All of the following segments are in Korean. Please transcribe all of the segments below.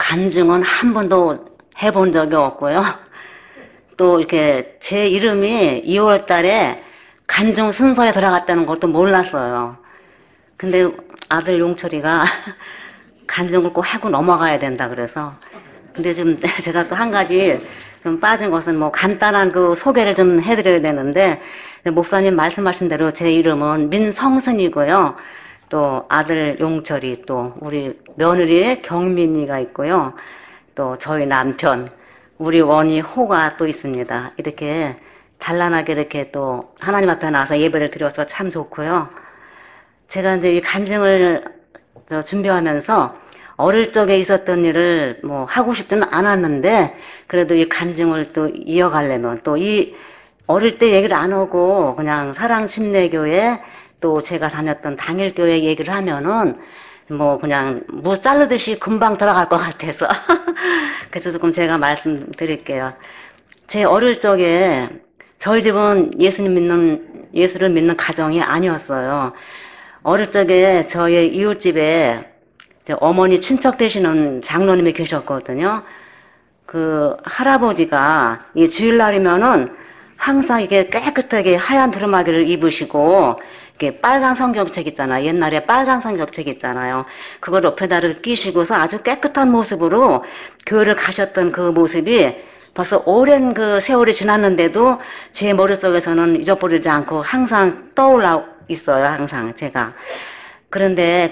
간증은 한 번도 해본 적이 없고요. 또 이렇게 제 이름이 2월 달에 간증 순서에 들어갔다는 것도 몰랐어요. 근데 아들 용철이가 간증을 꼭 하고 넘어가야 된다 그래서. 근데 지금 제가 또 한 가지 좀 빠진 것은 뭐 간단한 그 소개를 좀 해드려야 되는데, 목사님 말씀하신 대로 제 이름은 민성순이고요. 또 아들 용철이, 또 우리 며느리 경민이가 있고요. 또 저희 남편, 우리 원이 호가 또 있습니다. 이렇게 단란하게 이렇게 또 하나님 앞에 나와서 예배를 드려서 참 좋고요. 제가 이제 이 간증을 준비하면서 어릴 적에 있었던 일을 뭐 하고 싶지는 않았는데, 그래도 이 간증을 또 이어가려면, 또 이 어릴 때 얘기를 안 하고 그냥 사랑침례교회, 또 제가 다녔던 당일교회 얘기를 하면은 뭐 그냥 무 자르듯이 금방 들어갈 것 같아서 그래서 조금 제가 말씀드릴게요. 제 어릴 적에 저희 집은 예수를 믿는 가정이 아니었어요. 어릴 적에 저희 이웃집에 어머니 친척 되시는 장로님이 계셨거든요. 그 할아버지가 이 주일날이면은 항상 이게 깨끗하게 하얀 두루마기를 입으시고, 이게 빨간 성경책 있잖아요. 옛날에 빨간 성경책 있잖아요. 그걸 옆에다 끼시고서 아주 깨끗한 모습으로 교회를 가셨던 그 모습이 벌써 오랜 그 세월이 지났는데도 제 머릿속에서는 잊어버리지 않고 항상 떠올라 있어요. 항상 제가. 그런데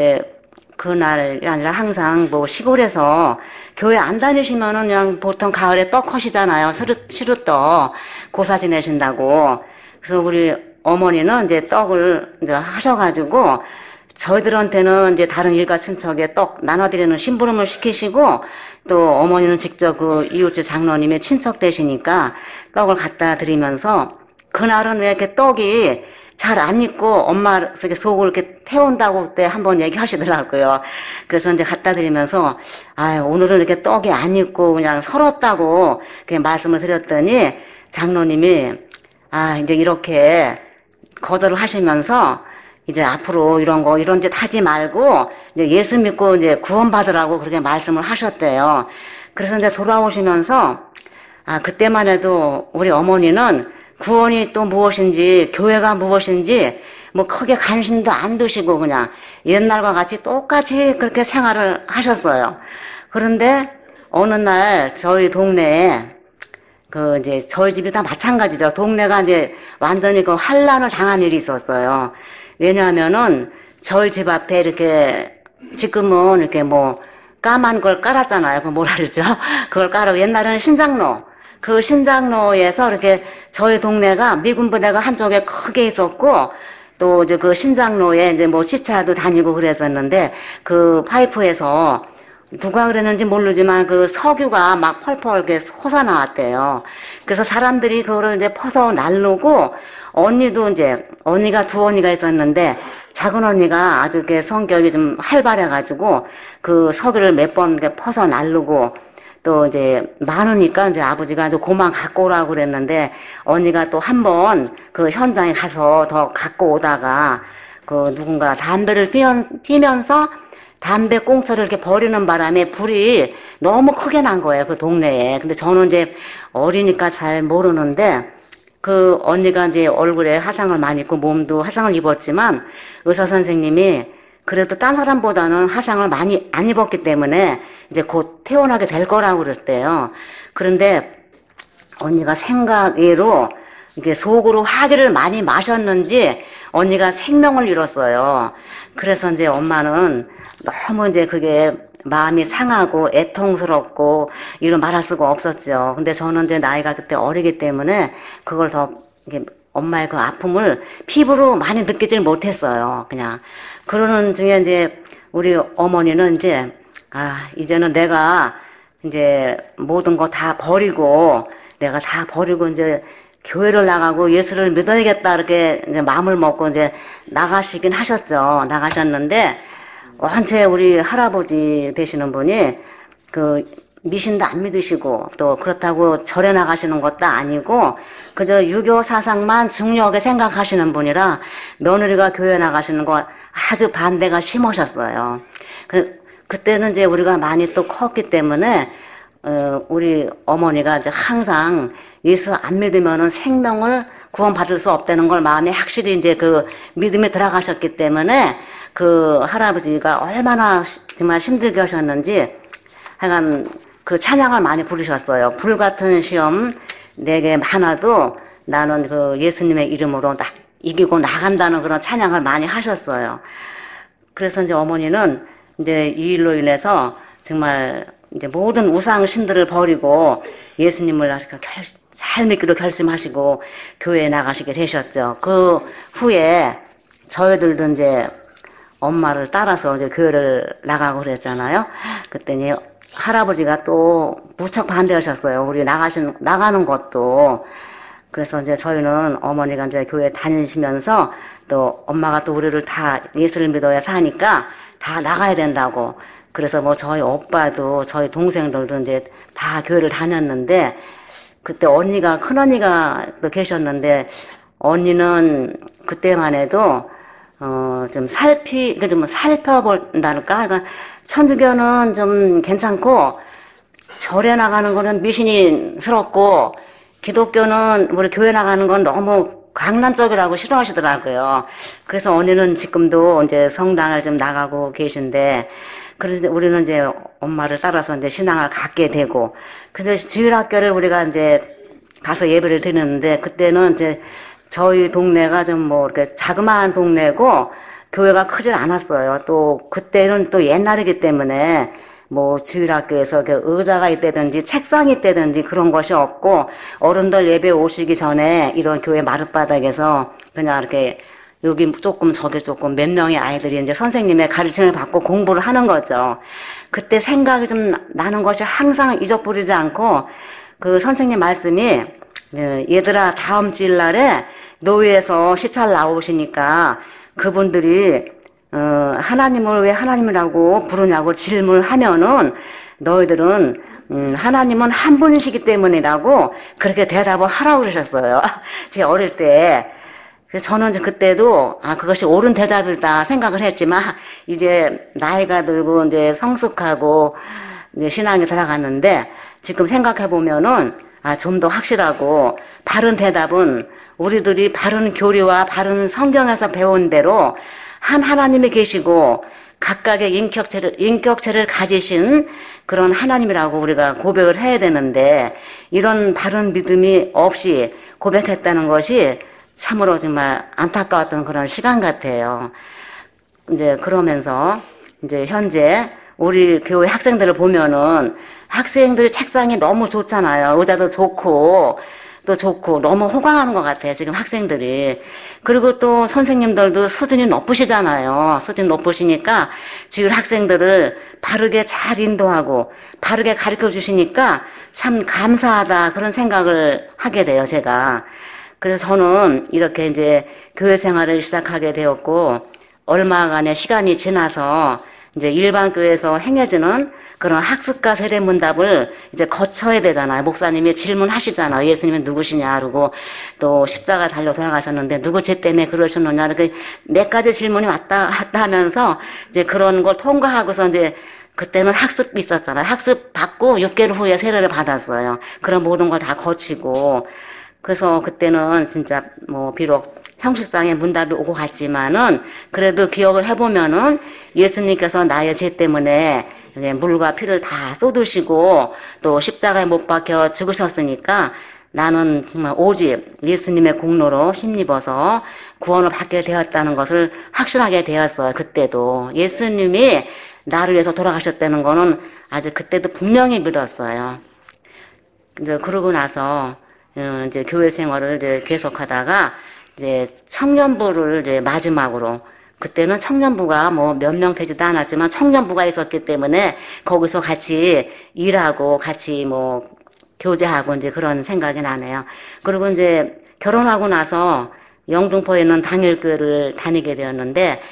그날이 아니라 항상 뭐 시골에서 교회 안 다니시면은 그냥 보통 가을에 떡 하시잖아요. 시루떡 고사 지내신다고. 그래서 우리 어머니는 이제 떡을 이제 하셔가지고 저희들한테는 이제 다른 일가 친척에 떡 나눠드리는 심부름을 시키시고, 또 어머니는 직접 그 이웃집 장로님의 친척 되시니까 떡을 갖다 드리면서, 그날은 왜 이렇게 떡이 잘 안 익고 엄마 속을 이렇게 태운다고 그때 한번 얘기하시더라고요. 그래서 이제 갖다 드리면서, 오늘은 이렇게 떡이 안 익고 그냥 설었다고 이렇게 말씀을 드렸더니 장로님이, 이제 이렇게 거절을 하시면서 이제 앞으로 이런 짓 하지 말고 이제 예수 믿고 이제 구원받으라고 그렇게 말씀을 하셨대요. 그래서 이제 돌아오시면서, 그때만 해도 우리 어머니는 구원이 또 무엇인지, 교회가 무엇인지 뭐 크게 관심도 안 두시고 그냥 옛날과 같이 똑같이 그렇게 생활을 하셨어요. 그런데 어느 날 저희 동네에 이제 저희 집이 다 마찬가지죠. 동네가 이제 완전히 그 환란을 당한 일이 있었어요. 왜냐하면은 저희 집 앞에 이렇게 지금은 이렇게 뭐 까만 걸 깔았잖아요. 그 뭐라 그러죠? 그걸 깔아. 옛날에는 신장로. 그 신장로에서 이렇게 저희 동네가 미군 부대가 한쪽에 크게 있었고, 또 이제 그 신장로에 이제 뭐 시차도 다니고 그랬었는데, 그 파이프에서 누가 그랬는지 모르지만 그 석유가 막 펄펄 이렇게 솟아 나왔대요. 그래서 사람들이 그거를 이제 퍼서 날르고, 언니가 두 언니가 있었는데, 작은 언니가 아주 이렇게 성격이 좀 활발해가지고, 그 석유를 몇 번 이렇게 퍼서 날르고, 또 이제 많으니까 이제 아버지가 이제 그만 갖고 오라고 그랬는데, 언니가 또 한 번 그 현장에 가서 더 갖고 오다가 그 누군가 담배를 피면서 담배 꽁초를 이렇게 버리는 바람에 불이 너무 크게 난 거예요, 그 동네에. 근데 저는 이제 어리니까 잘 모르는데, 그 언니가 이제 얼굴에 화상을 많이 입고 몸도 화상을 입었지만 의사 선생님이 그래도 딴 사람보다는 화상을 많이 안 입었기 때문에 이제 곧 퇴원하게 될 거라고 그랬대요. 그런데 언니가 생각외로 이게 속으로 화기를 많이 마셨는지 언니가 생명을 잃었어요. 그래서 이제 엄마는 너무 이제 그게 마음이 상하고 애통스럽고 이런 말할 수가 없었죠. 근데 저는 이제 나이가 그때 어리기 때문에 그걸 더 이게 엄마의 그 아픔을 피부로 많이 느끼질 못했어요. 그냥 그러는 중에 이제 우리 어머니는 이제 이제는 내가 이제 모든 거 다 버리고 이제 교회를 나가고 예수를 믿어야겠다 이렇게 이제 마음을 먹고 이제 나가시긴 하셨죠. 나가셨는데 원체 우리 할아버지 되시는 분이 그 미신도 안 믿으시고 또 그렇다고 절에 나가시는 것도 아니고 그저 유교 사상만 중요하게 생각하시는 분이라 며느리가 교회 나가시는 거 아주 반대가 심하셨어요. 그때는 이제 우리가 많이 또 컸기 때문에 우리 어머니가 이제 항상 예수 안 믿으면은 생명을 구원받을 수 없다는 걸 마음에 확실히 이제 그 믿음에 들어가셨기 때문에 그 할아버지가 얼마나 정말 힘들게 하셨는지 하여간 그 찬양을 많이 부르셨어요. 불같은 시험 내게 많아도 나는 그 예수님의 이름으로 이기고 나간다는 그런 찬양을 많이 하셨어요. 그래서 이제 어머니는 이제 이 일로 인해서 정말 이제 모든 우상 신들을 버리고 예수님을 잘 믿기로 결심하시고 교회에 나가시게 되셨죠. 그 후에 저희들도 이제 엄마를 따라서 이제 교회를 나가고 그랬잖아요. 그랬더니 할아버지가 또 무척 반대하셨어요. 우리 나가는 것도. 그래서 이제 저희는 어머니가 이제 교회 다니시면서 또 엄마가 또 우리를 다 예수를 믿어야 사니까 다 나가야 된다고. 그래서 뭐 저희 오빠도 저희 동생들도 이제 다 교회를 다녔는데 그때 큰 언니가 또 계셨는데 언니는 그때만 해도 좀 살펴본다니까. 그러니까 천주교는 좀 괜찮고 절에 나가는 거는 미신이스럽고 기독교는 우리 교회 나가는 건 너무 강남적이라고 싫어하시더라고요. 그래서 언니는 지금도 이제 성당을 좀 나가고 계신데, 그래서 우리는 이제 엄마를 따라서 이제 신앙을 갖게 되고, 근데 주일학교를 우리가 이제 가서 예배를 드리는데, 그때는 이제 저희 동네가 좀 뭐 이렇게 자그마한 동네고, 교회가 크질 않았어요. 또 그때는 또 옛날이기 때문에 뭐 주일학교에서 의자가 있다든지 책상이 있다든지 그런 것이 없고 어른들 예배 오시기 전에 이런 교회 마룻바닥에서 그냥 이렇게 여기 조금 저기 조금 몇 명의 아이들이 이제 선생님의 가르침을 받고 공부를 하는 거죠. 그때 생각이 좀 나는 것이 항상 잊어버리지 않고 그 선생님 말씀이 얘들아 다음 주일날에 노회에서 시찰 나오시니까 그분들이 하나님을 왜 하나님이라고 부르냐고 질문하면은 너희들은 하나님은 한 분이시기 때문이라고 그렇게 대답을 하라고 그러셨어요. 제 어릴 때. 그래서 저는 그때도 그것이 옳은 대답이다 생각을 했지만 이제 나이가 들고 이제 성숙하고 이제 신앙에 들어갔는데 지금 생각해 보면은 좀 더 확실하고 바른 대답은 우리들이 바른 교리와 바른 성경에서 배운 대로 한 하나님이 계시고 각각의 인격체를 가지신 그런 하나님이라고 우리가 고백을 해야 되는데 이런 바른 믿음이 없이 고백했다는 것이 참으로 정말 안타까웠던 그런 시간 같아요. 이제 그러면서 이제 현재 우리 교회 학생들을 보면은 학생들 책상이 너무 좋잖아요. 의자도 좋고 또 좋고 너무 호강하는 것 같아요. 지금 학생들이. 그리고 또 선생님들도 수준이 높으시잖아요. 수준이 높으시니까 지금 학생들을 바르게 잘 인도하고 바르게 가르쳐 주시니까 참 감사하다 그런 생각을 하게 돼요. 제가. 그래서 저는 이렇게 이제 교회 생활을 시작하게 되었고 얼마간의 시간이 지나서 이제 일반 교회에서 행해지는 그런 학습과 세례문답을 이제 거쳐야 되잖아요. 목사님이 질문하시잖아요. 예수님은 누구시냐 그러고 또 십자가 달려 돌아가셨는데 누구 죄 때문에 그러셨느냐 이렇게 몇 가지 질문이 왔다 하면서 이제 그런 걸 통과하고서 이제 그때는 학습이 있었잖아요. 학습 받고 6개월 후에 세례를 받았어요. 그런 모든 걸 다 거치고 그래서 그때는 진짜 뭐 비록 형식상의 문답이 오고 갔지만은 그래도 기억을 해보면은 예수님께서 나의 죄 때문에 물과 피를 다 쏟으시고 또 십자가에 못 박혀 죽으셨으니까 나는 정말 오직 예수님의 공로로 힘입어서 구원을 받게 되었다는 것을 확신하게 되었어요. 그때도 예수님이 나를 위해서 돌아가셨다는 거는 아주 그때도 분명히 믿었어요. 이제 그러고 나서 이제 교회 생활을 이제 계속하다가 이제 청년부를 이제 마지막으로 그때는 청년부가 뭐 몇 명 되지도 않았지만 청년부가 있었기 때문에 거기서 같이 일하고 같이 뭐 교제하고 이제 그런 생각이 나네요. 그리고 이제 결혼하고 나서 영등포에 있는 당일교회를 다니게 되었는데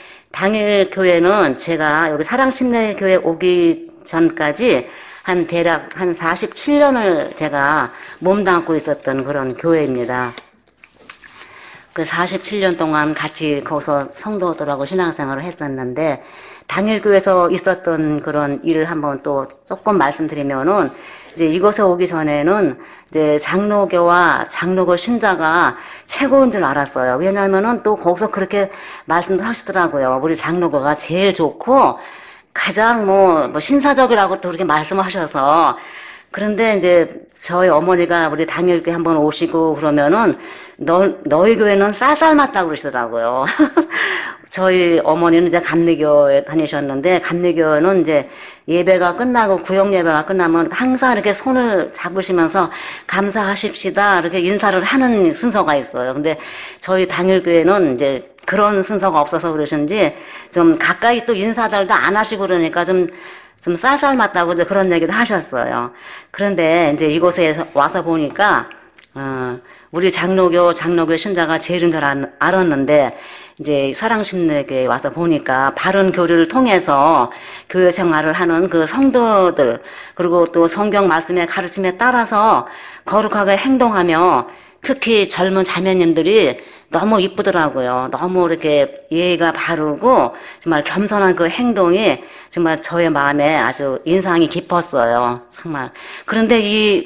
당일교회는 제가 여기 사랑침례교회 오기 전까지 대략 한 47년을 제가 몸담고 있었던 그런 교회입니다. 그 47년 동안 같이 거기서 성도들하고 신앙생활을 했었는데 당일교회에서 있었던 그런 일을 한번 또 조금 말씀드리면은, 이제 이곳에 오기 전에는 이제 장로교와 장로교 신자가 최고인 줄 알았어요. 왜냐하면은 또 거기서 그렇게 말씀도 하시더라고요. 우리 장로교가 제일 좋고 가장 뭐 신사적이라고 또 그렇게 말씀을 하셔서. 그런데 이제 저희 어머니가 우리 당일교회 한번 오시고 그러면은 너희 교회는 쌀쌀맞다고 그러시더라고요. 저희 어머니는 이제 감리교회 다니셨는데, 감리교회는 이제 예배가 끝나고 구역 예배가 끝나면 항상 이렇게 손을 잡으시면서 감사하십시다 이렇게 인사를 하는 순서가 있어요. 근데 저희 당일교회는 이제 그런 순서가 없어서 그러신지 좀 가까이 또 인사들도 안 하시고 그러니까 좀 쌀쌀맞다고 이제 그런 얘기도 하셨어요. 그런데 이제 이곳에 와서 보니까 우리 장로교 신자가 제일인 줄 알았는데, 이제 사랑심내에 와서 보니까 바른 교리를 통해서 교회 생활을 하는 그 성도들, 그리고 또 성경 말씀의 가르침에 따라서 거룩하게 행동하며, 특히 젊은 자매님들이 너무 이쁘더라고요. 너무 이렇게 예의가 바르고 정말 겸손한 그 행동이 정말 저의 마음에 아주 인상이 깊었어요. 정말. 그런데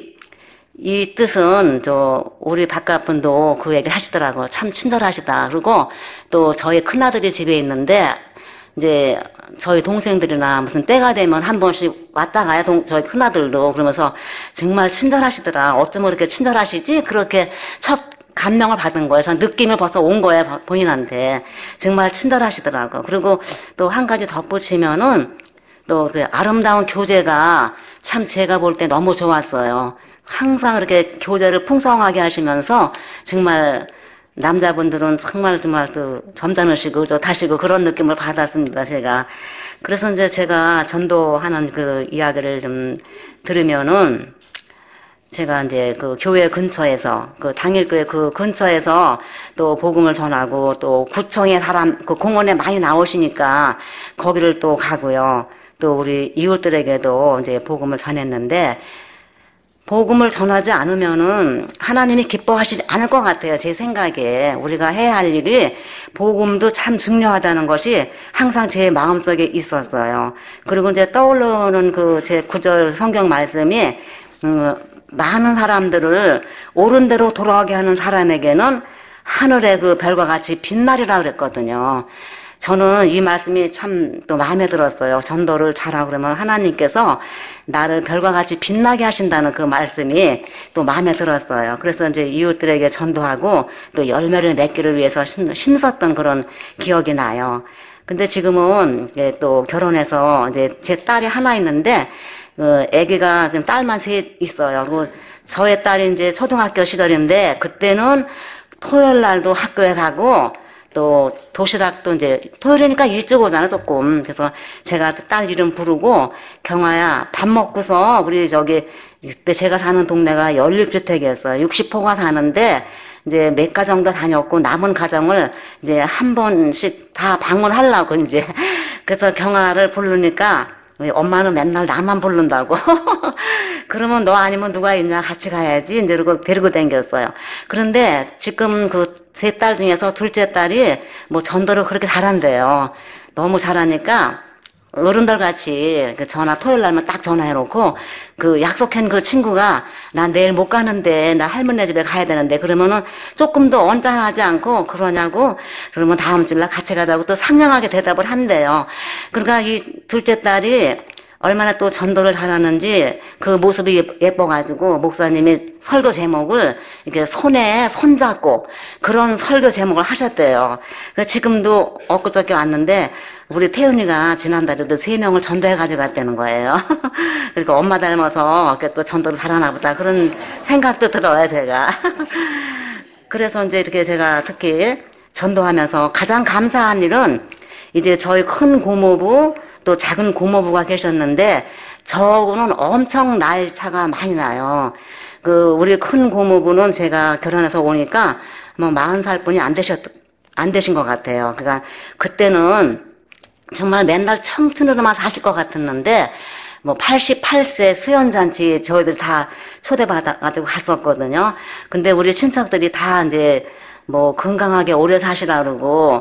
이 뜻은 우리 바깥분도 그 얘기를 하시더라고요. 참 친절하시다. 그리고 또 저희 큰아들이 집에 있는데, 이제 저희 동생들이나 무슨 때가 되면 한 번씩 왔다 가요. 저희 큰아들도. 그러면서 정말 친절하시더라. 어쩌면 그렇게 친절하시지? 그렇게 첫 감명을 받은 거예요. 전 느낌을 벌써 온 거예요. 본인한테. 정말 친절하시더라고요. 그리고 또 한 가지 덧붙이면은 또 그 아름다운 교제가 참 제가 볼 때 너무 좋았어요. 항상 그렇게 교제를 풍성하게 하시면서 정말 남자분들은 정말 또 점잖으시고 좋다시고 그런 느낌을 받았습니다, 제가. 그래서 이제 제가 전도하는 그 이야기를 좀 들으면은, 제가 이제 그 교회 근처에서, 그 당일교회 그 근처에서 또 복음을 전하고, 또 구청에 그 공원에 많이 나오시니까 거기를 또 가고요. 또 우리 이웃들에게도 이제 복음을 전했는데, 복음을 전하지 않으면은 하나님이 기뻐하시지 않을 것 같아요. 제 생각에. 우리가 해야 할 일이 복음도 참 중요하다는 것이 항상 제 마음속에 있었어요. 그리고 이제 떠오르는 그 제 구절 성경 말씀이, 많은 사람들을 옳은 대로 돌아가게 하는 사람에게는 하늘의 그 별과 같이 빛나리라 그랬거든요. 저는 이 말씀이 참 또 마음에 들었어요. 전도를 잘하고 그러면 하나님께서 나를 별과 같이 빛나게 하신다는 그 말씀이 또 마음에 들었어요. 그래서 이제 이웃들에게 전도하고 또 열매를 맺기를 위해서 힘썼던 그런 기억이 나요. 근데 지금은 또 결혼해서 이제 제 딸이 하나 있는데, 아기가 지금 딸만 셋 있어요. 저의 딸이 이제 초등학교 시절인데, 그때는 토요일 날도 학교에 가고, 또 도시락도 이제 토요일이니까 일찍 오잖아 조금. 그래서 제가 딸 이름 부르고, 경아야 밥 먹고서 우리 그때 제가 사는 동네가 연립주택이었어요. 60호가 사는데 이제 몇 가정도 다녔고 남은 가정을 이제 한 번씩 다 방문하려고 이제. 그래서 경아를 부르니까 엄마는 맨날 나만 부른다고. 그러면 너 아니면 누가 있냐, 같이 가야지. 이제 그러고 데리고 다녔어요. 그런데 지금 그 세 딸 중에서 둘째 딸이 뭐 전도를 그렇게 잘한대요. 너무 잘하니까 어른들 같이 토요일 날만 딱 전화해놓고, 그 약속한 그 친구가 나 내일 못 가는데 나 할머니 집에 가야 되는데, 그러면은 조금 더 언짢아하지 않고 그러냐고, 그러면 다음 주날 같이 가자고 또 상냥하게 대답을 한대요. 그러니까 이 둘째 딸이 얼마나 또 전도를 잘하는지 그 모습이 예뻐가지고 목사님이 설교 제목을 이렇게 손에 손잡고 그런 설교 제목을 하셨대요. 지금도 엊그저께 왔는데 우리 태훈이가 지난달에도 3명을 전도해가지고 갔다는 거예요. 그러니까 엄마 닮아서 또 전도를 잘하나 보다 그런 생각도 들어요, 제가. 그래서 이제 이렇게 제가 특히 전도하면서 가장 감사한 일은, 이제 저희 큰 고모부 또 작은 고모부가 계셨는데 저하고는 엄청 나이 차가 많이 나요. 우리 큰 고모부는 제가 결혼해서 오니까 뭐 40살뿐이 안 되신 것 같아요. 그러니까 그때는 정말 맨날 청춘으로만 사실 것 같았는데, 뭐 88세 수연잔치 저희들 다 초대받아가지고 갔었거든요. 근데 우리 친척들이 다 이제 뭐 건강하게 오래 사시라 그러고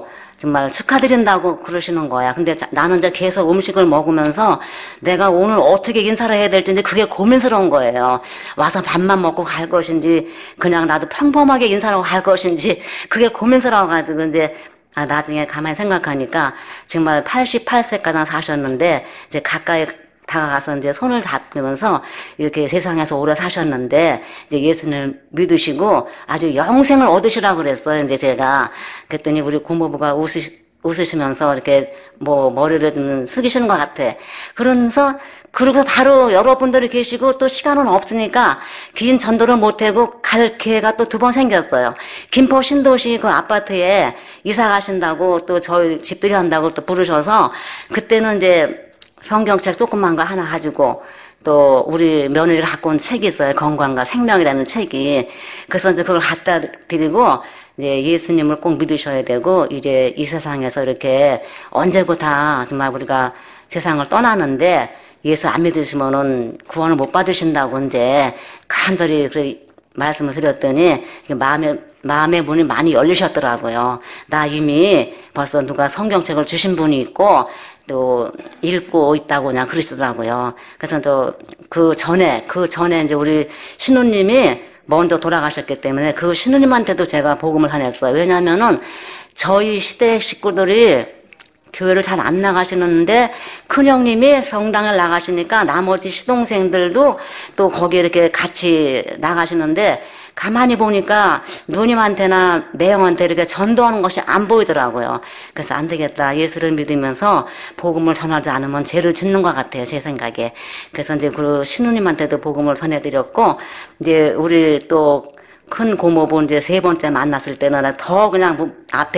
정말 축하드린다고 그러시는 거야. 근데 나는 이제 계속 음식을 먹으면서 내가 오늘 어떻게 인사를 해야 될지 이제 그게 고민스러운 거예요. 와서 밥만 먹고 갈 것인지 그냥 나도 평범하게 인사하고 갈 것인지 그게 고민스러워가지고 이제 나중에 가만히 생각하니까 정말 88세까지 사셨는데 이제 가까이 다가가서 이제 손을 잡으면서 이렇게 세상에서 오래 사셨는데 이제 예수님을 믿으시고 아주 영생을 얻으시라고 그랬어요. 이제 제가 그랬더니 우리 고모부가 웃으시면서 이렇게 뭐 머리를 좀 숙이시는 것 같아. 그러면서 그러고 바로 여러분들이 계시고 또 시간은 없으니까 긴 전도를 못하고 갈 기회가 또 2번 생겼어요. 김포 신도시 그 아파트에 이사 가신다고 또 저희 집들이 한다고 또 부르셔서 그때는 이제 성경책 조그만 거 하나 가지고 또 우리 며느리가 갖고 온 책이 있어요. 건강과 생명이라는 책이. 그래서 이제 그걸 갖다 드리고 이제 예수님을 꼭 믿으셔야 되고 이제 이 세상에서 이렇게 언제고 다 정말 우리가 세상을 떠나는데 예수 안 믿으시면은 구원을 못 받으신다고 이제 간절히 그 말씀을 드렸더니 마음의 문이 많이 열리셨더라고요. 나 이미 벌써 누가 성경책을 주신 분이 있고 또 읽고 있다고 그냥 그러시더라고요. 그래서 또 그 전에 이제 우리 신우님이 먼저 돌아가셨기 때문에 그 신우님한테도 제가 복음을 전했어요. 왜냐면은 저희 시대 식구들이 교회를 잘 안 나가시는데 큰형님이 성당을 나가시니까 나머지 시동생들도 또 거기에 이렇게 같이 나가시는데 가만히 보니까 누님한테나 매형한테 이렇게 전도하는 것이 안 보이더라고요. 그래서 안 되겠다. 예수를 믿으면서 복음을 전하지 않으면 죄를 짓는 것 같아요. 제 생각에. 그래서 이제 그 신우님한테도 복음을 전해드렸고, 이제 우리 또 큰 고모부 이제 3번째 만났을 때는 더 그냥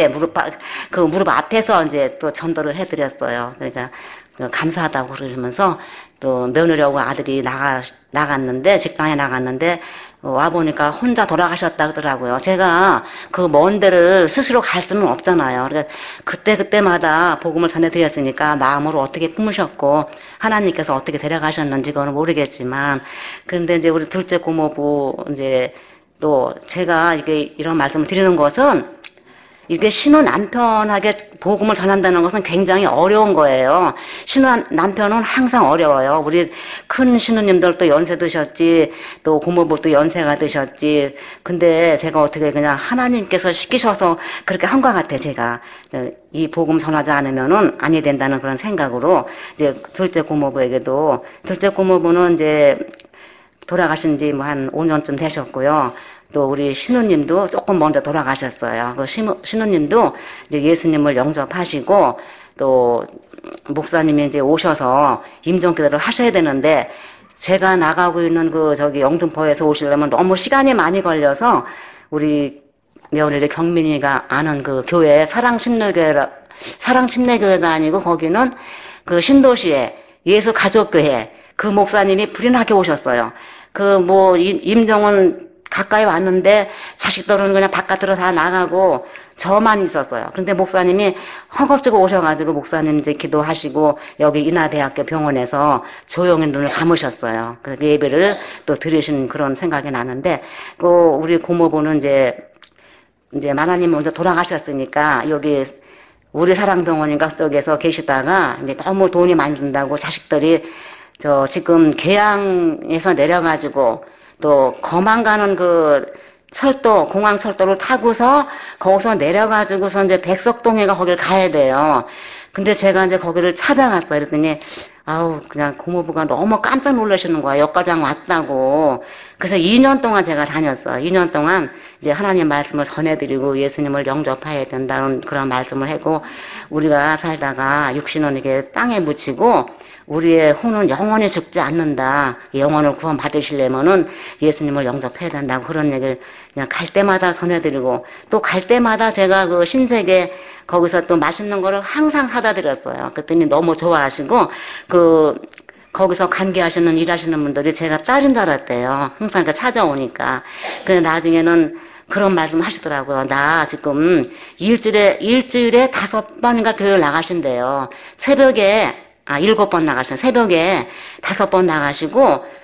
무릎 앞에서 이제 또 전도를 해드렸어요. 그러니까 감사하다고 그러면서 또 며느리하고 아들이 나갔는데, 직장에 나갔는데, 와보니까 혼자 돌아가셨다 그러더라고요. 제가 그 먼 데를 스스로 갈 수는 없잖아요. 그러니까 그때마다 복음을 전해드렸으니까 마음으로 어떻게 품으셨고, 하나님께서 어떻게 데려가셨는지 그건 모르겠지만, 그런데 이제 우리 둘째 고모부, 이제 또 제가 이런 말씀을 드리는 것은 이게 신혼 남편에게 복음을 전한다는 것은 굉장히 어려운 거예요. 신혼 남편은 항상 어려워요. 우리 큰 신우님들도 연세 드셨지, 또 고모부도 연세가 드셨지. 근데 제가 어떻게 그냥 하나님께서 시키셔서 그렇게 한 것 같아요, 제가. 이 복음 전하지 않으면은 아니 된다는 그런 생각으로 이제 둘째 고모부에게도, 둘째 고모부는 이제 돌아가신 지 뭐 한 5년쯤 되셨고요. 또 우리 신우님도 조금 먼저 돌아가셨어요. 그 신우님도 이제 예수님을 영접하시고 또 목사님이 이제 오셔서 임종기도를 하셔야 되는데 제가 나가고 있는 영등포에서 오시려면 너무 시간이 많이 걸려서 우리 며느리 경민이가 아는 그 교회 사랑침례교회가 아니고 거기는 그 신도시에 예수가족교회 그 목사님이 불인하게 오셨어요. 임종은 가까이 왔는데 자식들은 그냥 바깥으로 다 나가고 저만 있었어요. 근데 목사님이 허겁지겁 오셔가지고 목사님 이제 기도하시고 여기 인하대학교 병원에서 조용히 눈을 감으셨어요. 그래서 그 예배를 또 들으신 그런 생각이 나는데, 우리 고모부는 이제 하나님 먼저 돌아가셨으니까 여기 우리 사랑병원인가 쪽에서 계시다가 이제 너무 돈이 많이 든다고 자식들이 지금 계양에서 내려가지고 또 거만 가는 공항철도를 타고서 거기서 내려가지고서 이제 백석동에가 거길 가야 돼요. 근데 제가 이제 거기를 찾아갔어요. 그랬더니 그냥 고모부가 너무 깜짝 놀라시는 거야. 역과장 왔다고. 그래서 2년 동안 제가 다녔어요. 2년 동안 이제 하나님 말씀을 전해드리고 예수님을 영접해야 된다는 그런 말씀을 하고, 우리가 살다가 육신은 이게 땅에 묻히고 우리의 혼은 영원히 죽지 않는다. 영혼을 구원 받으시려면은 예수님을 영접해야 된다고 그런 얘기를 그냥 갈 때마다 전해드리고, 또 갈 때마다 제가 그 신세계 거기서 또 맛있는 거를 항상 사다 드렸어요. 그랬더니 너무 좋아하시고, 거기서 관계하시는, 일하시는 분들이 제가 딸인 줄 알았대요. 항상 이렇게 찾아오니까. 근데 나중에는 그런 말씀 하시더라고요. 나 지금 일주일에 5번인가 교회를 나가신대요. 새벽에 7번 나가시고, 새벽에 5번 나가시고,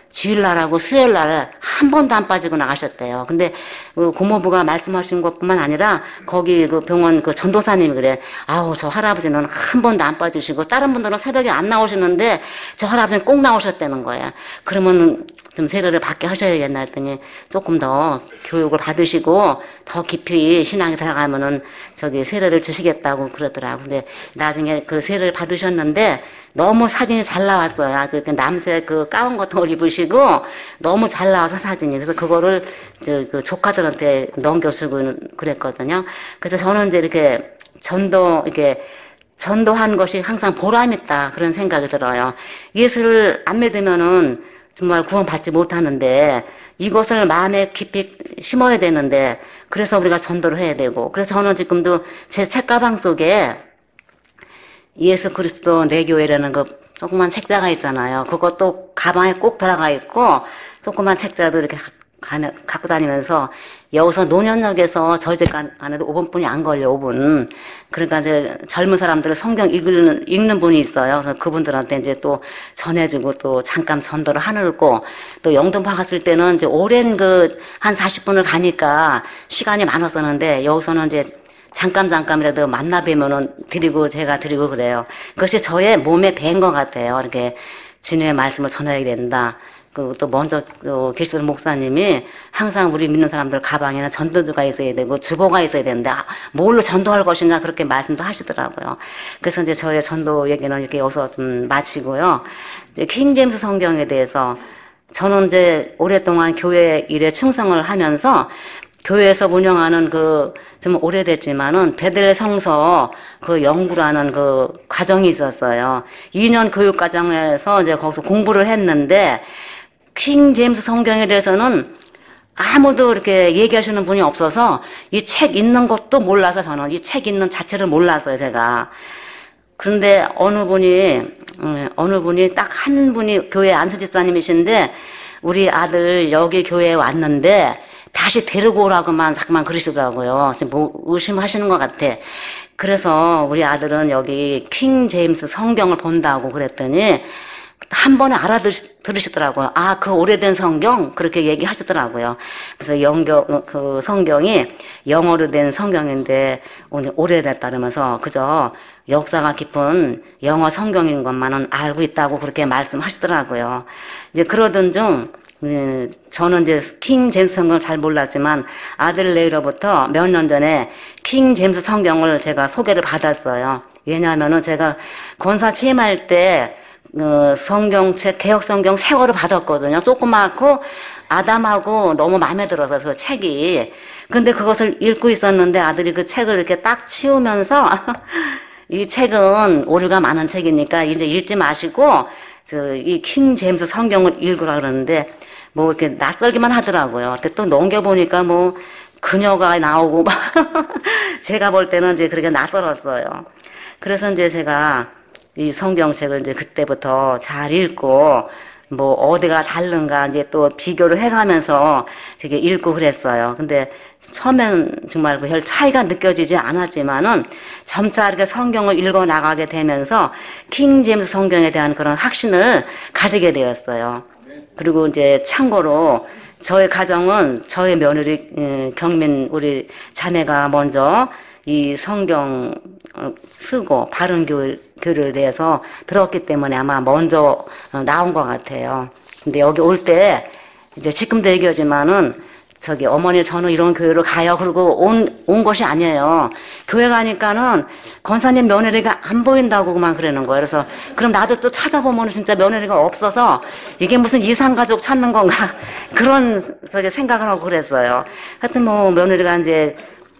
주일날하고 수요일날 한 번도 안 빠지고 나가셨대요. 근데 그 고모부가 말씀하신 것뿐만 아니라 거기 그 병원 그 전도사님이 그래. 아우, 저 할아버지는 한 번도 안 빠지시고 다른 분들은 새벽에 안 나오시는데 저 할아버지는 꼭 나오셨다는 거야. 그러면 좀 세례를 받게 하셔야겠나 했더니 조금 더 교육을 받으시고 더 깊이 신앙에 들어가면은 저기 세례를 주시겠다고 그러더라고. 근데 나중에 그 세례를 받으셨는데 너무 사진이 잘 나왔어요. 아주 그 남색 그 가운 같은 걸 입으시고 너무 잘 나와서 사진이. 그래서 그거를 그 조카들한테 넘겨주고 그랬거든요. 그래서 저는 이제 이렇게 전도한 것이 항상 보람있다 그런 생각이 들어요. 예수를 안 믿으면은 정말 구원받지 못하는데 이것을 마음에 깊이 심어야 되는데 그래서 우리가 전도를 해야 되고 그래서 저는 지금도 제 책가방 속에 예수 그리스도 내 교회라는 그 조그만 책자가 있잖아요. 그것도 가방에 꼭 들어가 있고 조그만 책자도 이렇게 갖고 다니면서 여기서 노년역에서 저희 집 가는데 5분뿐이 안 걸려 5분. 그러니까 이제 젊은 사람들 성경 읽는 분이 있어요. 그래서 그분들한테 이제 또 전해주고 또 잠깐 전도를 하늘고 또 영등포 갔을 때는 이제 오랜 한 40분을 가니까 시간이 많았었는데 여기서는 이제 잠깐이라도 만나 뵈면은 제가 드리고 그래요. 그것이 저의 몸에 밴 것 같아요. 이렇게 진우의 말씀을 전해야 된다. 또 먼저 계시던 목사님이 항상 우리 믿는 사람들 가방에는 전도주가 있어야 되고 주보가 있어야 되는데 뭘로 전도할 것인가 그렇게 말씀도 하시더라고요. 그래서 이제 저의 전도 얘기는 이렇게 여기서 좀 마치고요. 이제 킹제임스 성경에 대해서 저는 이제 오랫동안 교회 일에 충성을 하면서 교회에서 운영하는 좀 오래됐지만은 베델 성서 연구라는 과정이 있었어요. 2년 교육과정에서 이제 거기서 공부를 했는데 킹 제임스 성경에 대해서는 아무도 이렇게 얘기하시는 분이 없어서 이 책 읽는 것도 몰라서 저는 이 책 읽는 자체를 몰랐어요, 제가. 그런데 어느 분이 딱 한 분이 교회 안수집사님이신데 우리 아들 여기 교회에 왔는데 다시 데리고 오라고만 자꾸만 그러시더라고요. 뭐 의심하시는 것 같아. 그래서 우리 아들은 여기 킹 제임스 성경을 본다고 그랬더니 한 번에 알아들으시더라고요. 아, 그 오래된 성경? 그렇게 얘기하시더라고요. 그래서 성경이 영어로 된 성경인데 오래됐다면서 그저 역사가 깊은 영어 성경인 것만은 알고 있다고 그렇게 말씀하시더라고요. 이제 그러던 중 저는 이제 킹 제임스 성경을 잘 몰랐지만 아들 내로부터 몇 년 전에 킹 제임스 성경을 제가 소개를 받았어요. 왜냐하면은 제가 권사 취임할 때 성경책 개혁 성경 세월을 받았거든요. 조그맣고 아담하고 너무 마음에 들어서 그 책이. 근데 그것을 읽고 있었는데 아들이 그 책을 이렇게 딱 치우면서 이 책은 오류가 많은 책이니까 이제 읽지 마시고 이 킹 제임스 성경을 읽으라 그러는데 뭐 이렇게 낯설기만 하더라고요. 이렇게 또 넘겨보니까 뭐 그녀가 나오고 막 제가 볼 때는 이제 그렇게 낯설었어요. 그래서 이제 제가 이 성경책을 이제 그때부터 잘 읽고 뭐 어디가 다른가 이제 또 비교를 해가면서 되게 읽고 그랬어요. 근데 처음엔 정말 별 차이가 느껴지지 않았지만은 점차 이렇게 성경을 읽어 나가게 되면서 킹 제임스 성경에 대한 그런 확신을 가지게 되었어요. 그리고 이제 참고로 저의 가정은 저의 며느리 경민 우리 자매가 먼저 이 성경 쓰고 바른 교리를 내서 들었기 때문에 아마 먼저 나온 것 같아요. 근데 여기 올 때 이제 지금도 얘기하지만은 어머니 저는 이런 교회를 가요. 그러고 온 것이 아니에요. 교회 가니까는 권사님 며느리가 안 보인다고만 그러는 거예요. 그래서 그럼 나도 또 찾아보면 진짜 며느리가 없어서 이게 무슨 이산가족 찾는 건가 그런 생각을 하고 그랬어요. 하여튼 뭐 며느리가 이제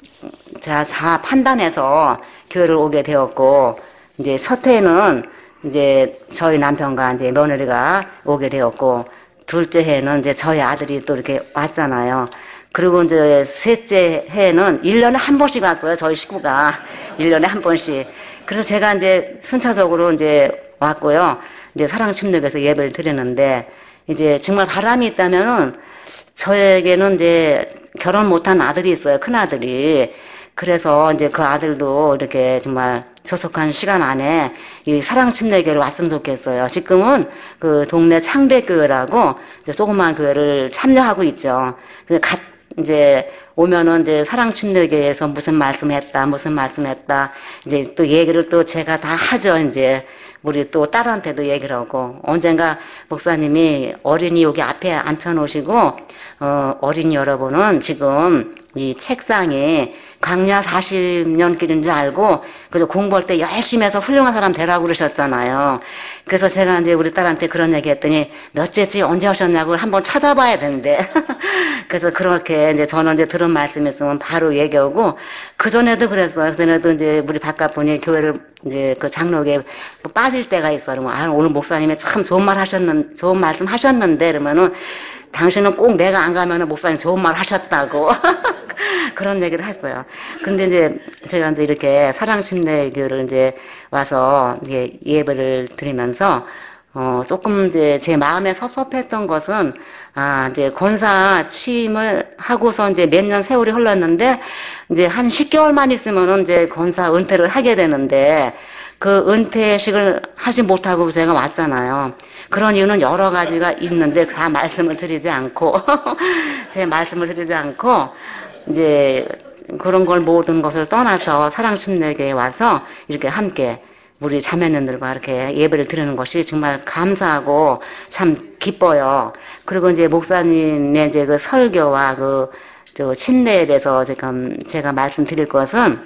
자 판단해서 교회를 오게 되었고 이제 첫 해는 이제 저희 남편과 이제 며느리가 오게 되었고 둘째 해는 이제 저희 아들이 또 이렇게 왔잖아요. 그리고 이제 셋째 해는 1년에 한 번씩 왔어요. 저희 식구가 1년에 한 번씩. 그래서 제가 이제 순차적으로 이제 왔고요. 이제 사랑침례교에서 예배를 드리는데 이제 정말 바람이 있다면은 저에게는 이제 결혼 못한 아들이 있어요. 큰 아들이. 그래서 이제 그 아들도 이렇게 정말 조속한 시간 안에 이 사랑침례교회를 왔으면 좋겠어요. 지금은 그 동네 창대교회라고 이제 조그만 교회를 참여하고 있죠. 이제 오면은 이제 사랑침례교회에서 무슨 말씀했다. 이제 또 얘기를 또 제가 다 하죠. 이제 우리 또 딸한테도 얘기를 하고 언젠가 목사님이 어린이 여기 앞에 앉혀놓으시고 어린이 여러분은 지금 이 책상이 광야 40년 길인 줄 알고 그래서 공부할 때 열심히 해서 훌륭한 사람 되라고 그러셨잖아요. 그래서 제가 이제 우리 딸한테 그런 얘기 했더니 몇째지 언제 하셨냐고 한번 찾아봐야 되는데 그래서 그렇게 이제 저는 이제 들은 말씀 있으면 바로 얘기하고 그전에도 그랬어요. 그전에도 이제 우리 바깥 분이 교회를 이제 그 장로교에 빠질 때가 있어요. 그러면 오늘 목사님이 참 좋은 말씀 하셨는데 그러면은 당신은 꼭 내가 안 가면은 목사님 좋은 말 하셨다고 그런 얘기를 했어요. 근데 이제 제가 이제 이렇게 사랑침례교를 이제 와서 이제 예배를 드리면서 조금 이제 제 마음에 섭섭했던 것은 이제 권사 취임을 하고서 이제 몇 년 세월이 흘렀는데 이제 한 10개월만 있으면은 이제 권사 은퇴를 하게 되는데 그 은퇴식을 하지 못하고 제가 왔잖아요. 그런 이유는 여러 가지가 있는데 다 말씀을 드리지 않고 제 말씀을 드리지 않고 이제 그런 걸 모든 것을 떠나서 사랑침례교회에 와서 이렇게 함께 우리 자매님들과 이렇게 예배를 드리는 것이 정말 감사하고 참 기뻐요. 그리고 이제 목사님의 이제 그 설교와 저 침례에 대해서 지금 제가 말씀드릴 것은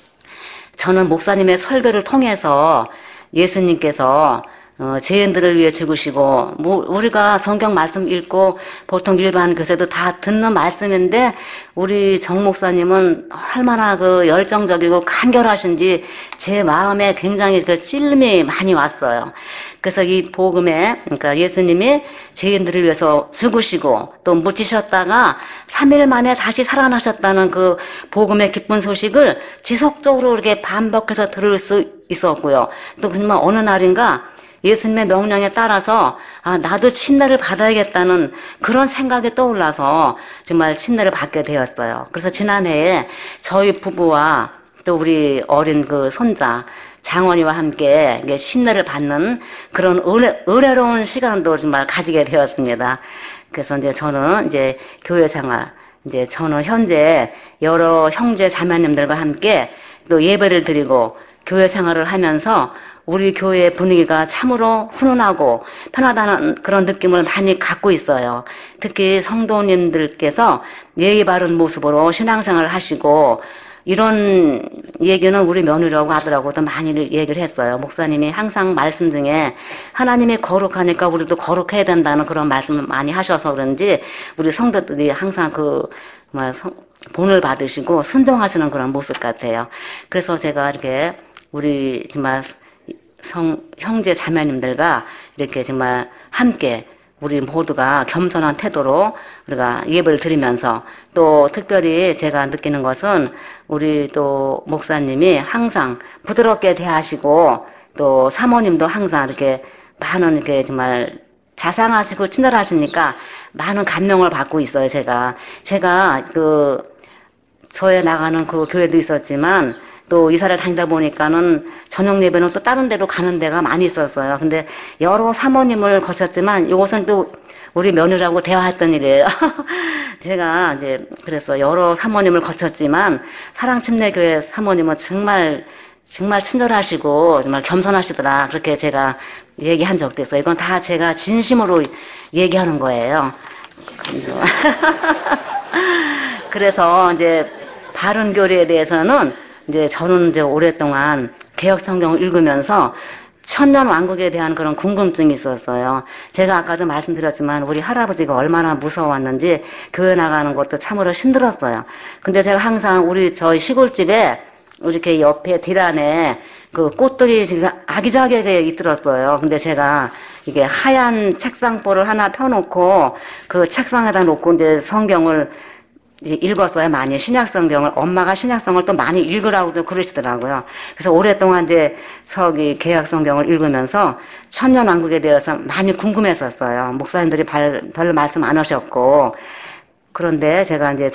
저는 목사님의 설교를 통해서 예수님께서 죄인들을 위해 죽으시고 우리가 성경 말씀 읽고 보통 일반 교세도 다 듣는 말씀인데 우리 정 목사님은 얼마나 그 열정적이고 간결하신지 제 마음에 굉장히 그 찔림이 많이 왔어요. 그래서 이 복음에 그러니까 예수님이 죄인들을 위해서 죽으시고 또 묻히셨다가 3일 만에 다시 살아나셨다는 그 복음의 기쁜 소식을 지속적으로 이렇게 반복해서 들을 수 있었고요. 또 정말 어느 날인가 예수님의 명령에 따라서 나도 침례를 받아야겠다는 그런 생각이 떠올라서 정말 침례를 받게 되었어요. 그래서 지난해에 저희 부부와 또 우리 어린 그 손자 장원이와 함께 침례를 받는 그런 은혜로운 시간도 정말 가지게 되었습니다. 그래서 이제 저는 이제 교회 생활, 이제 저는 현재 여러 형제 자매님들과 함께 또 예배를 드리고 교회 생활을 하면서 우리 교회의 분위기가 참으로 훈훈하고 편하다는 그런 느낌을 많이 갖고 있어요. 특히 성도님들께서 예의 바른 모습으로 신앙생활을 하시고 이런 얘기는 우리 며느리라고 하더라고도 많이 얘기를 했어요. 목사님이 항상 말씀 중에 하나님이 거룩하니까 우리도 거룩해야 된다는 그런 말씀을 많이 하셔서 그런지 우리 성도들이 항상 본을 받으시고 순종하시는 그런 모습 같아요. 그래서 제가 이렇게 우리 정말 형제 자매님들과 이렇게 정말 함께 우리 모두가 겸손한 태도로 우리가 예배를 드리면서 또 특별히 제가 느끼는 것은 우리 또 목사님이 항상 부드럽게 대하시고 또 사모님도 항상 이렇게 많은 이렇게 정말 자상하시고 친절하시니까 많은 감명을 받고 있어요. 제가 저에 나가는 그 교회도 있었지만 또 이사를 다니다 보니까는 저녁 예배는 또 다른 데로 가는 데가 많이 있었어요. 근데 여러 사모님을 거쳤지만 이것은 또 우리 며느리하고 대화했던 일이에요. 제가 이제 그래서 여러 사모님을 거쳤지만 사랑침례교회 사모님은 정말 친절하시고 정말 겸손하시더라. 그렇게 제가 얘기한 적도 있어요. 이건 다 제가 진심으로 얘기하는 거예요. 그래서 이제 바른 교리에 대해서는 이제 저는 이제 오랫동안 개혁 성경을 읽으면서 천년 왕국에 대한 그런 궁금증이 있었어요. 제가 아까도 말씀드렸지만 우리 할아버지가 얼마나 무서웠는지 교회 나가는 것도 참으로 힘들었어요. 근데 제가 항상 저희 시골집에 이렇게 옆에 뒷안에 그 꽃들이 지금 아기자기하게 있더라고요. 근데 제가 이게 하얀 책상보를 하나 펴놓고 그 책상에다 놓고 이제 성경을 이제 읽었어요. 많이 신약성경을 엄마가 신약성을 또 많이 읽으라고도 그러시더라고요. 그래서 오랫동안 이제 개혁성경을 읽으면서 천년왕국에 대해서 많이 궁금했었어요. 목사님들이 별로 말씀 안 하셨고 그런데 제가 이제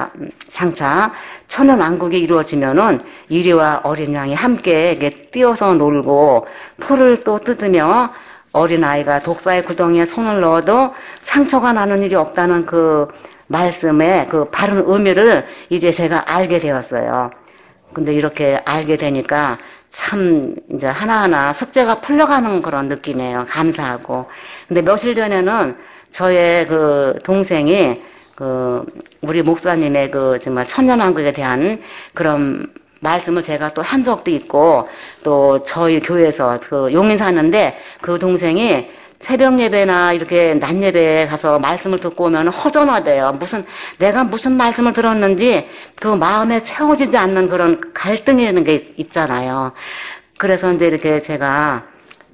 장차 천연왕국이 이루어지면은 이리와 어린 양이 함께 이렇게 뛰어서 놀고 풀을 또 뜯으며 어린아이가 독사의 구덩이에 손을 넣어도 상처가 나는 일이 없다는 그 말씀의 그 바른 의미를 이제 제가 알게 되었어요. 근데 이렇게 알게 되니까 참 이제 하나하나 숙제가 풀려가는 그런 느낌이에요. 감사하고. 근데 며칠 전에는 저의 그 동생이 그 우리 목사님의 그 정말 천년왕국에 대한 그런 말씀을 제가 또 한 적도 있고, 또 저희 교회에서 그 용인 사는데 그 동생이 새벽 예배나 이렇게 낮 예배에 가서 말씀을 듣고 오면 허전하대요. 내가 무슨 말씀을 들었는지 그 마음에 채워지지 않는 그런 갈등이라는 게 있잖아요. 그래서 이제 이렇게 제가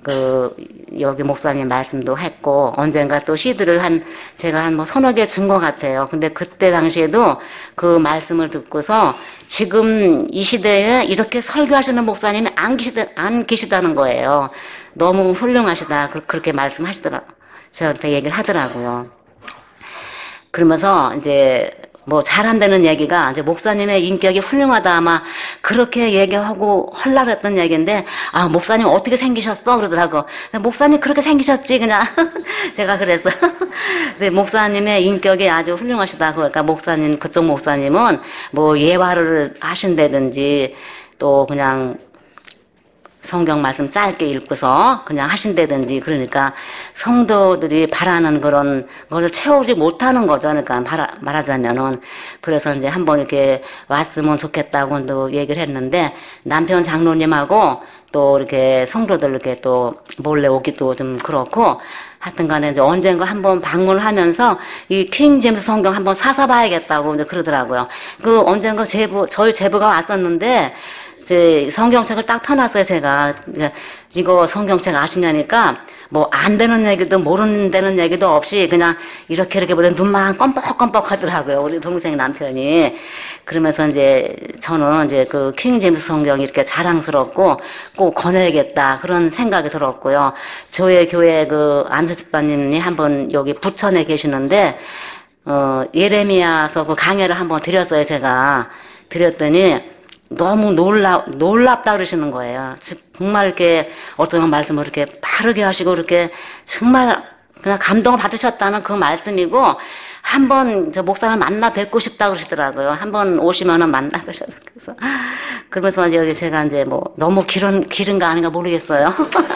여기 목사님 말씀도 했고, 언젠가 또 CD를 제가 한 서너 개 준 것 같아요. 근데 그때 당시에도 그 말씀을 듣고서 지금 이 시대에 이렇게 설교하시는 목사님이 안 계시다는 거예요. 너무 훌륭하시다. 그렇게 말씀하시더라고요. 저한테 얘기를 하더라고요. 그러면서 이제 잘한다는 얘기가 이제 목사님의 인격이 훌륭하다 아마 그렇게 얘기하고 헐라를 했던 얘기인데, 목사님 어떻게 생기셨어? 그러더라고. 목사님 그렇게 생기셨지 그냥. 제가 그래서 근데 목사님의 인격이 아주 훌륭하시다. 그러니까 그쪽 목사님은 예화를 하신다든지 또 그냥 성경 말씀 짧게 읽고서 그냥 하신다든지, 그러니까 성도들이 바라는 그런 걸 채우지 못하는 거죠. 그러니까 말하자면은. 그래서 이제 한번 이렇게 왔으면 좋겠다고 또 얘기를 했는데, 남편 장로님하고 또 이렇게 성도들 이렇게 또 몰래 오기도 좀 그렇고, 하여튼 간에 이제 언젠가 한번 방문을 하면서 이 킹 제임스 성경 한번 사서 봐야겠다고 이제 그러더라고요. 언젠가 저희 제보가 왔었는데, 제 성경책을 딱 펴놨어요, 제가. 이거 성경책 아시냐니까, 안 되는 얘기도 모르는 되는 얘기도 없이 그냥 이렇게 보더니 눈만 껌뻑껌뻑 하더라고요, 우리 동생 남편이. 그러면서 이제 저는 이제 그 킹 제임스 성경이 이렇게 자랑스럽고 꼭 권해야겠다, 그런 생각이 들었고요. 저희 교회 안수 집사님이 한번 여기 부천에 계시는데, 예레미야서 그 강해를 한번 드렸어요, 제가. 드렸더니, 너무 놀랍다 그러시는 거예요. 정말 이렇게 어떤 말씀을 이렇게 바르게 하시고 이렇게 정말 그냥 감동을 받으셨다는 그 말씀이고, 한번 저 목사를 만나 뵙고 싶다 그러시더라고요. 한번 오시면은 만나 그러셔서. 그러면서 이제 제가 이제 너무 길은가 아닌가 모르겠어요.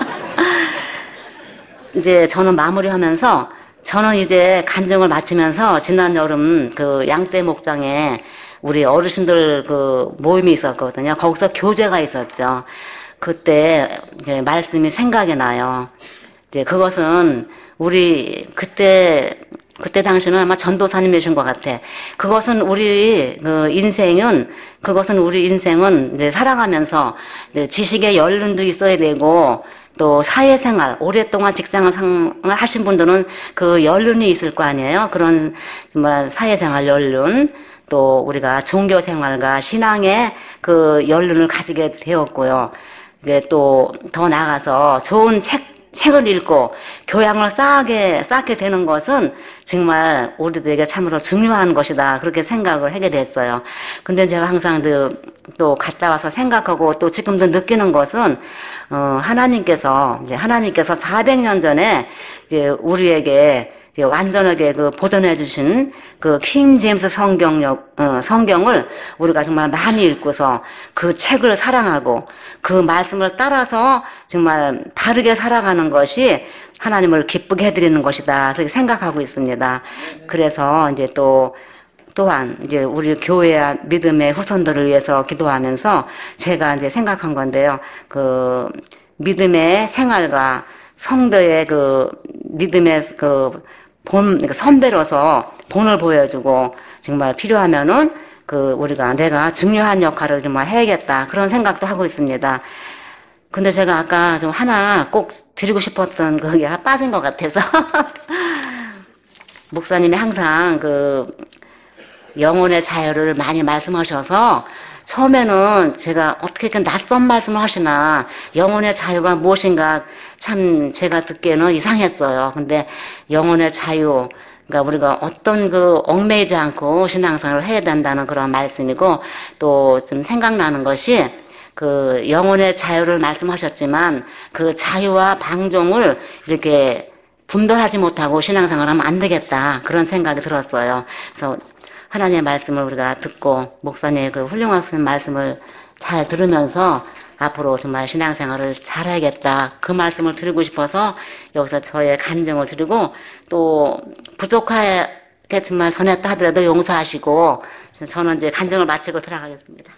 이제 저는 마무리하면서, 저는 이제 간증을 마치면서 지난 여름 그 양떼 목장에 우리 어르신들 모임이 있었거든요. 거기서 교제가 있었죠. 그때 이제 말씀이 생각이 나요. 이제 그것은 우리 그때 당시는 아마 전도사님이신 것 같아. 그것은 우리 인생은 이제 살아가면서 이제 지식의 연륜도 있어야 되고, 또 사회생활, 오랫동안 직장을 하신 분들은 그 연륜이 있을 거 아니에요. 그런 사회생활 연륜, 또 우리가 종교생활과 신앙의 그 연륜을 가지게 되었고요. 이제 또 더 나아가서 좋은 책을 읽고 교양을 쌓게 되는 것은 정말 우리들에게 참으로 중요한 것이다, 그렇게 생각을 하게 됐어요. 근데 제가 항상 또 갔다 와서 생각하고 또 지금도 느끼는 것은, 하나님께서 400년 전에 이제 우리에게 완전하게 보존해 주신 그 킹 제임스 성경을 우리가 정말 많이 읽고서 그 책을 사랑하고 그 말씀을 따라서 정말 바르게 살아가는 것이 하나님을 기쁘게 해드리는 것이다, 그렇게 생각하고 있습니다. 그래서 이제 또한 이제 우리 교회와 믿음의 후손들을 위해서 기도하면서 제가 이제 생각한 건데요. 그 믿음의 생활과 성도의 믿음의 그러니까 선배로서 본을 보여주고, 정말 필요하면은 내가 중요한 역할을 좀 해야겠다, 그런 생각도 하고 있습니다. 근데 제가 아까 좀 하나 꼭 드리고 싶었던 그게 빠진 것 같아서. 목사님이 항상 영혼의 자유를 많이 말씀하셔서, 처음에는 제가 어떻게 이렇게 낯선 말씀을 하시나, 영혼의 자유가 무엇인가 참 제가 듣기에는 이상했어요. 근데 영혼의 자유, 그러니까 우리가 어떤 그 얽매이지 않고 신앙생활을 해야 된다는 그런 말씀이고, 또 좀 생각나는 것이 그 영혼의 자유를 말씀하셨지만 그 자유와 방종을 이렇게 분별하지 못하고 신앙생활하면 안 되겠다, 그런 생각이 들었어요. 그래서 하나님의 말씀을 우리가 듣고 목사님의 그 훌륭하신 말씀을 잘 들으면서 앞으로 정말 신앙생활을 잘해야겠다, 그 말씀을 드리고 싶어서 여기서 저의 간증을 드리고, 또 부족하겠지만 전했다 하더라도 용서하시고, 저는 이제 간증을 마치고 들어가겠습니다.